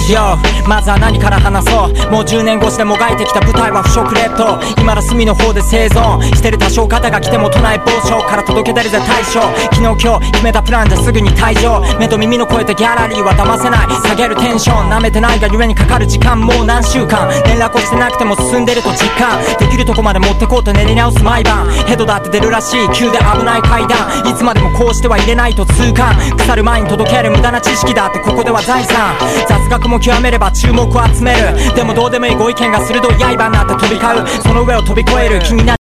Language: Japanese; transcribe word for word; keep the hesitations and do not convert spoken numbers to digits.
Yo まずは何から話そう。もうじゅうねん越しでもがいてきた舞台は不食レッド。今だ隅の方で生存してる。多少肩が来ても都内某所から届け出るぜ大将。昨日今日決めたプランじゃすぐに退場。目と耳の声でギャラリーは騙せない。下げるテンション舐めてないがゆえにかかる時間もう何週間。連絡をしてなくても進んでると実感できるとこまで持ってこうと練り直す毎晩。ヘドだって出るらしい急で危ない階段。いつまでもこうしては入れないと痛感。腐る前に届ける無駄な知識だってここでは財産。雑学も極めれば注目を集める。でもどうでもいいご意見が鋭い刃になって飛び交う。その上を飛び越える気になる